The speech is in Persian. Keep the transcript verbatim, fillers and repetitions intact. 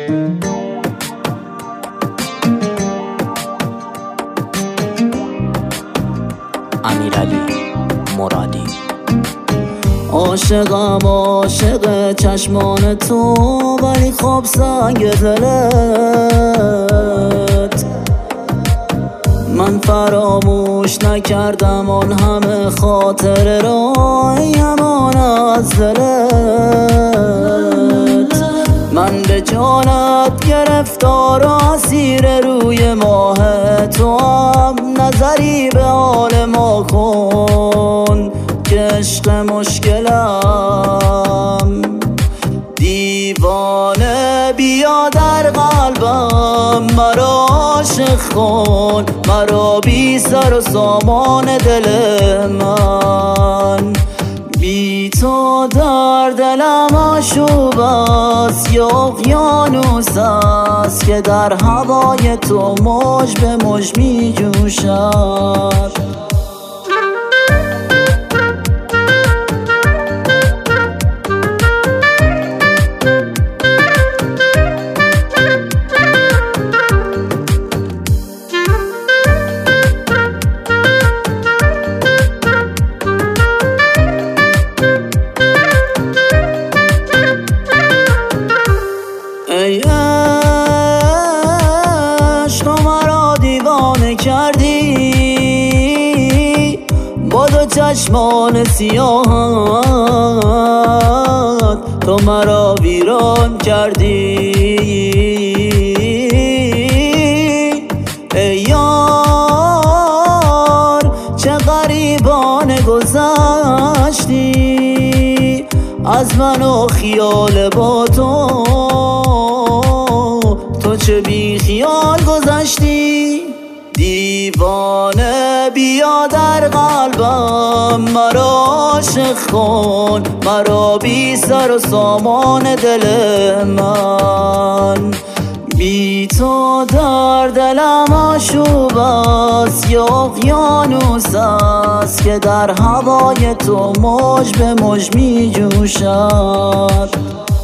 امیرعلی مرادی. عاشقم عاشق چشمان تو، ولی خب سنگ دلت من فراموش نکردم آن همه خاطر رو، ای امان از دلت. من به جانت گرفتار و اسیر روی ماه تو هم، نظری به حال ما کن که عشق مشکلم. دیوانه بیا در قلبم، مرا عاشق کن، مرا بی سر و سامان دل من. بی تو در دلم آشوب است، یا اقیانوس است که در هوای تو موج به موج می جوشد. ای عشق مرا دیوانه کردی، با دو چشمان سیاهت تو مرا ویران کردی. ای یار چه غریبانه گذشتی از من و خیال با تو، تو چه بی خیال گذشتی. دیوانه بیا در قلبم، مرا عاشق کن، مرا بی سر و سامان دل من. بی تو در دلم آشوب است، یا اقیانوس است که در هوای تو موج به موج می جوشد.